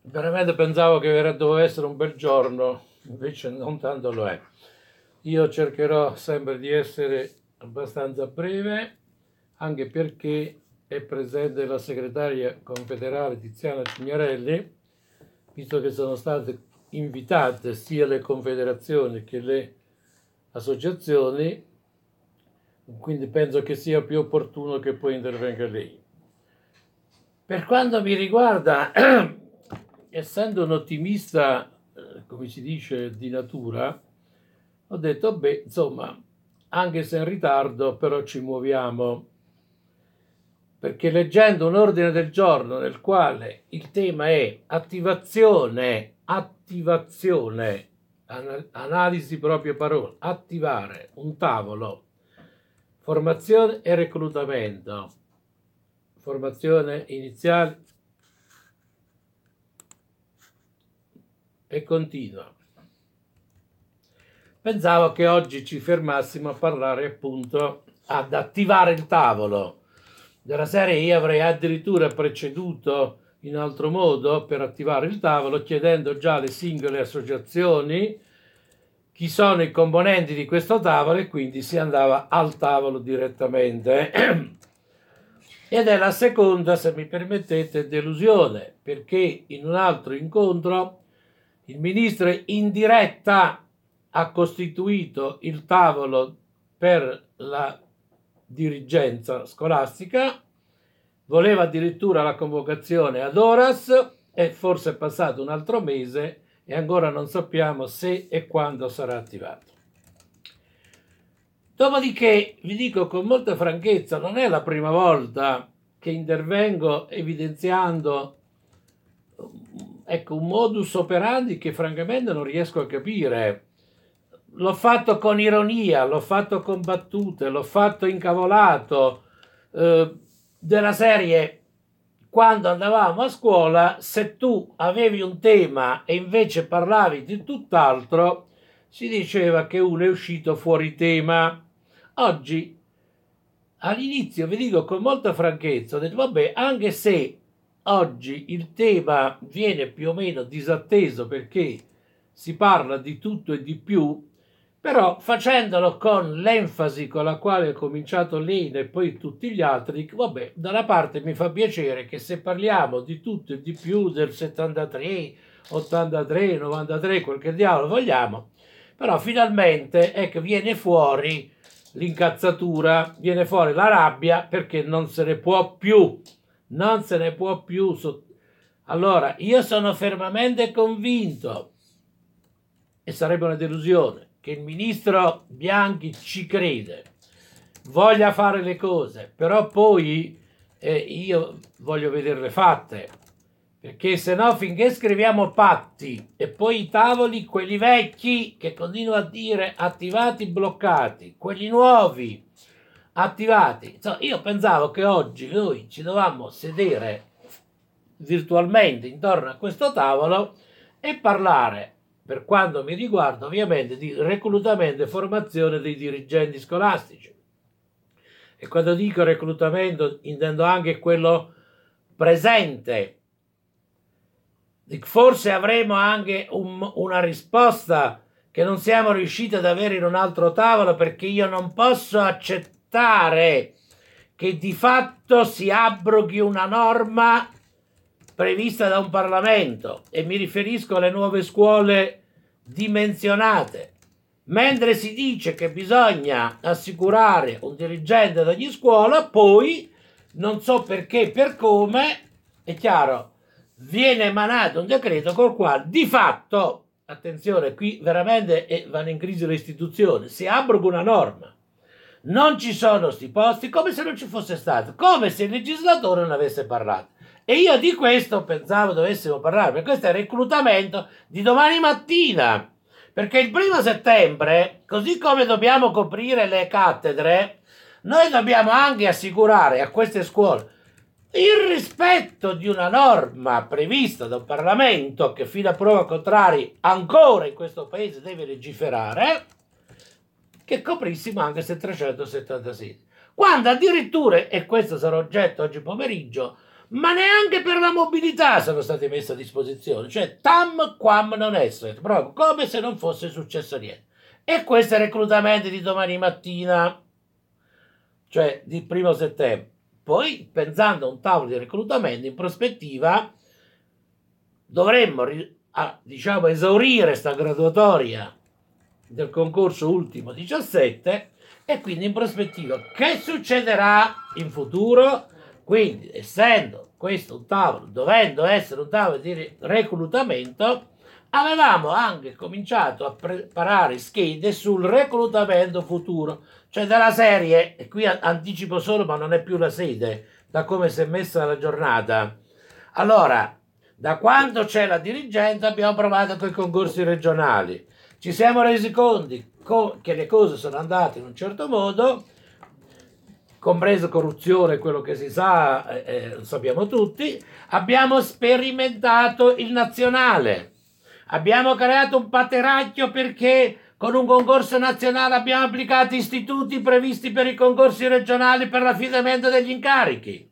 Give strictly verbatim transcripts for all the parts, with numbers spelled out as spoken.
Veramente pensavo che era- doveva essere un bel giorno, invece non tanto lo è. Io cercherò sempre di essere abbastanza breve, anche perché è presente la segretaria confederale Tiziana Cignarelli, visto che sono state invitate sia le confederazioni che le associazioni, quindi penso che sia più opportuno che poi intervenga lei. Per quanto mi riguarda, essendo un ottimista, eh, come si dice, di natura, ho detto, beh, insomma, anche se in ritardo, però ci muoviamo. Perché leggendo un ordine del giorno nel quale il tema è attivazione, attivazione, analisi proprie parole, attivare un tavolo, formazione e reclutamento, formazione iniziale e continua. Pensavo che oggi ci fermassimo a parlare appunto ad attivare il tavolo. Della serie io avrei addirittura preceduto in altro modo per attivare il tavolo chiedendo già alle singole associazioni chi sono i componenti di questo tavolo e quindi si andava al tavolo direttamente. Ed è la seconda, se mi permettete, delusione, perché in un altro incontro il ministro in diretta ha costituito il tavolo per la dirigenza scolastica, voleva addirittura la convocazione ad horas e forse è passato un altro mese e ancora non sappiamo se e quando sarà attivato. Dopodiché vi dico con molta franchezza, non è la prima volta che intervengo evidenziando ecco, un modus operandi che francamente non riesco a capire. L'ho fatto con ironia, l'ho fatto con battute, l'ho fatto incavolato, eh, della serie quando andavamo a scuola, se tu avevi un tema e invece parlavi di tutt'altro, si diceva che uno è uscito fuori tema. Oggi, all'inizio, vi dico con molta franchezza, ho detto, vabbè, anche se oggi il tema viene più o meno disatteso perché si parla di tutto e di più, però facendolo con l'enfasi con la quale ha cominciato lei e poi tutti gli altri, vabbè, da una parte mi fa piacere che se parliamo di tutto e di più del settantatré, ottantatré, novantatré, quel che diavolo vogliamo, però finalmente ecco, viene fuori l'incazzatura, viene fuori la rabbia perché non se ne può più, non se ne può più. Allora, io sono fermamente convinto, e sarebbe una delusione, che il ministro Bianchi ci crede, voglia fare le cose, però poi eh, io voglio vederle fatte, perché se no finché scriviamo patti e poi i tavoli, quelli vecchi che continuo a dire attivati, bloccati, quelli nuovi attivati, insomma, io pensavo che oggi noi ci dovevamo sedere virtualmente intorno a questo tavolo e parlare, per quanto mi riguarda ovviamente, di reclutamento e formazione dei dirigenti scolastici. E quando dico reclutamento intendo anche quello presente. Forse avremo anche un, una risposta che non siamo riusciti ad avere in un altro tavolo, perché io non posso accettare che di fatto si abroghi una norma prevista da un Parlamento, e mi riferisco alle nuove scuole dimensionate, mentre si dice che bisogna assicurare un dirigente ad ogni scuola, poi non so perché e per come, è chiaro, viene emanato un decreto col quale di fatto, attenzione, qui veramente vanno in crisi le istituzioni, si abroga una norma, non ci sono sti posti, come se non ci fosse stato, come se il legislatore non avesse parlato. E io di questo pensavo dovessimo parlare, perché questo è il reclutamento di domani mattina, perché il primo settembre, così come dobbiamo coprire le cattedre, noi dobbiamo anche assicurare a queste scuole il rispetto di una norma prevista da un Parlamento che fino a prova contraria ancora in questo paese deve legiferare, che coprissimo anche settecentosettantasei. Quando addirittura, e questo sarà oggetto oggi pomeriggio, ma neanche per la mobilità sono state messe a disposizione, cioè tam quam non esset, proprio come se non fosse successo niente. E questi reclutamenti di domani mattina, cioè di primo settembre, poi pensando a un tavolo di reclutamento in prospettiva dovremmo a, diciamo esaurire sta graduatoria del concorso ultimo diciassette e quindi in prospettiva che succederà in futuro. Quindi, essendo questo un tavolo, dovendo essere un tavolo di reclutamento, avevamo anche cominciato a preparare schede sul reclutamento futuro, cioè della serie, e qui anticipo solo ma non è più la sede, da come si è messa la giornata. Allora, da quando c'è la dirigenza abbiamo provato con i concorsi regionali, ci siamo resi conto che le cose sono andate in un certo modo, compreso corruzione, quello che si sa, eh, lo sappiamo tutti. Abbiamo sperimentato il nazionale, abbiamo creato un pateracchio perché con un concorso nazionale abbiamo applicato istituti previsti per i concorsi regionali per l'affidamento degli incarichi.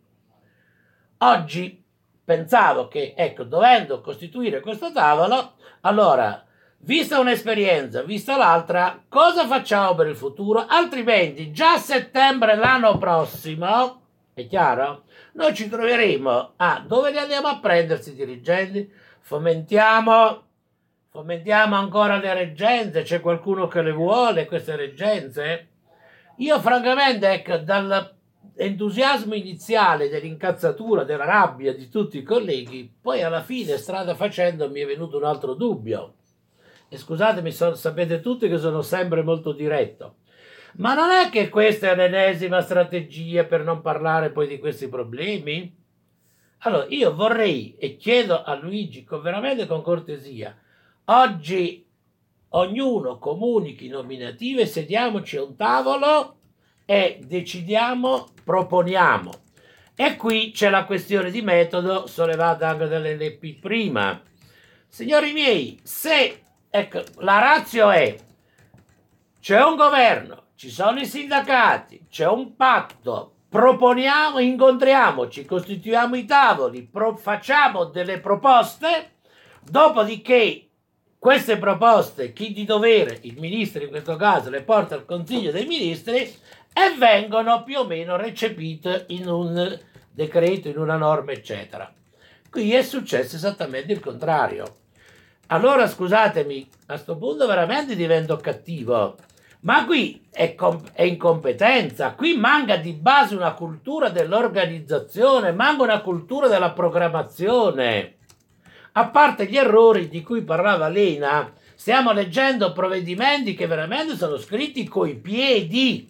Oggi pensavo che, ecco, dovendo costituire questo tavolo, allora, vista un'esperienza, vista l'altra, cosa facciamo per il futuro? Altrimenti già a settembre l'anno prossimo, è chiaro? Noi ci troveremo a dove li andiamo a prendersi i dirigenti? Fomentiamo, fomentiamo ancora le reggenze, c'è qualcuno che le vuole queste reggenze? Io francamente, ecco, dall'entusiasmo iniziale dell'incazzatura, della rabbia di tutti i colleghi, poi alla fine, strada facendo, mi è venuto un altro dubbio. E scusatemi, so, sapete tutti che sono sempre molto diretto, ma non è che questa è l'ennesima strategia per non parlare poi di questi problemi? Allora, io vorrei e chiedo a Luigi con, veramente con cortesia, oggi ognuno comunichi nominative, sediamoci a un tavolo e decidiamo, proponiamo. E qui c'è la questione di metodo sollevata anche dall'L P prima. Signori miei, se ecco, la ratio è, c'è un governo, ci sono i sindacati, c'è un patto, proponiamo, incontriamoci, costituiamo i tavoli, pro, facciamo delle proposte, dopodiché queste proposte, chi di dovere, il ministro in questo caso, le porta al Consiglio dei Ministri e vengono più o meno recepite in un decreto, in una norma, eccetera. Qui è successo esattamente il contrario. Allora scusatemi, a questo punto veramente divento cattivo, ma qui è, è incompetenza, qui manca di base una cultura dell'organizzazione, manca una cultura della programmazione. A parte gli errori di cui parlava Lena, stiamo leggendo provvedimenti che veramente sono scritti coi piedi,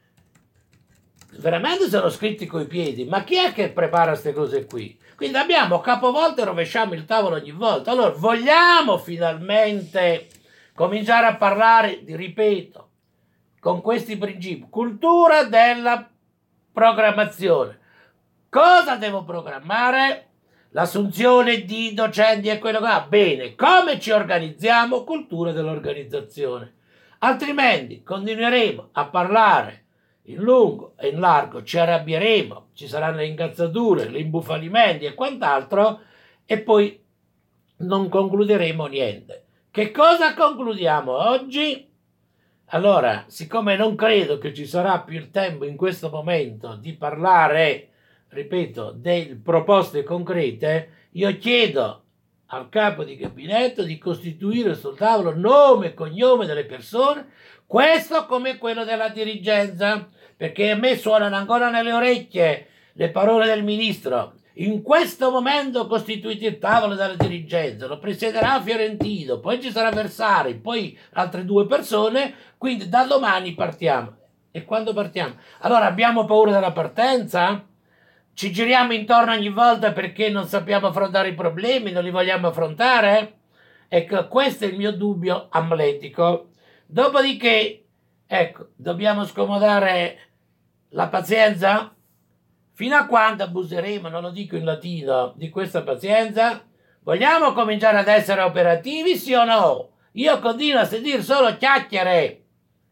veramente sono scritti coi piedi, ma chi è che prepara queste cose qui? Quindi abbiamo capovolto e rovesciamo il tavolo ogni volta. Allora, vogliamo finalmente cominciare a parlare, ripeto, con questi principi. Cultura della programmazione. Cosa devo programmare? L'assunzione di docenti e quello che va. Bene, come ci organizziamo? Cultura dell'organizzazione. Altrimenti continueremo a parlare in lungo e in largo, ci arrabbieremo, ci saranno le incazzature, gli imbufalimenti e quant'altro e poi non concluderemo niente. Che cosa concludiamo oggi? Allora, siccome non credo che ci sarà più il tempo in questo momento di parlare, ripeto, delle proposte concrete, io chiedo al capo di gabinetto di costituire sul tavolo nome e cognome delle persone, questo come quello della dirigenza, perché a me suonano ancora nelle orecchie le parole del ministro. In questo momento costituite il tavolo della dirigenza, lo presiederà Fiorentino, poi ci sarà Versari, poi altre due persone, quindi da domani partiamo. E quando partiamo? Allora abbiamo paura della partenza? Ci giriamo intorno ogni volta perché non sappiamo affrontare i problemi, non li vogliamo affrontare? Ecco, questo è il mio dubbio amletico. Dopodiché, ecco, dobbiamo scomodare la pazienza? Fino a quando abuseremo, non lo dico in latino, di questa pazienza? Vogliamo cominciare ad essere operativi, sì o no? Io continuo a sentire solo chiacchiere.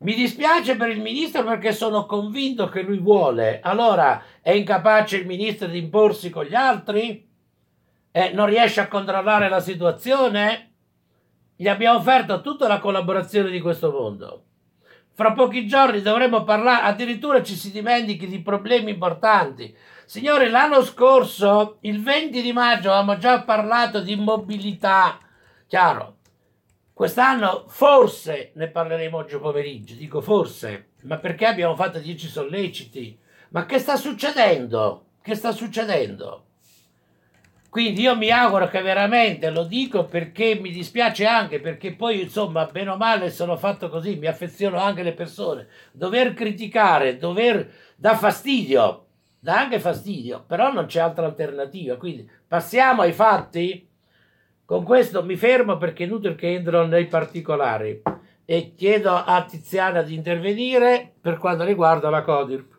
Mi dispiace per il ministro perché sono convinto che lui vuole. Allora, è incapace il ministro di imporsi con gli altri? Eh, non riesce a controllare la situazione? Gli abbiamo offerto tutta la collaborazione di questo mondo. Fra pochi giorni dovremo parlare, addirittura ci si dimentichi di problemi importanti. Signori, l'anno scorso, il venti di maggio, avevamo già parlato di mobilità. Chiaro. Quest'anno forse ne parleremo oggi pomeriggio, dico forse, ma perché abbiamo fatto dieci solleciti? Ma che sta succedendo? Che sta succedendo? Quindi io mi auguro che veramente, lo dico perché mi dispiace anche, perché poi insomma, bene o male sono fatto così, mi affeziono anche le persone, dover criticare, dover dà fastidio, dà anche fastidio, però non c'è altra alternativa, quindi passiamo ai fatti. Con questo mi fermo perché è inutile che entro nei particolari e chiedo a Tiziana di intervenire per quanto riguarda la Codir.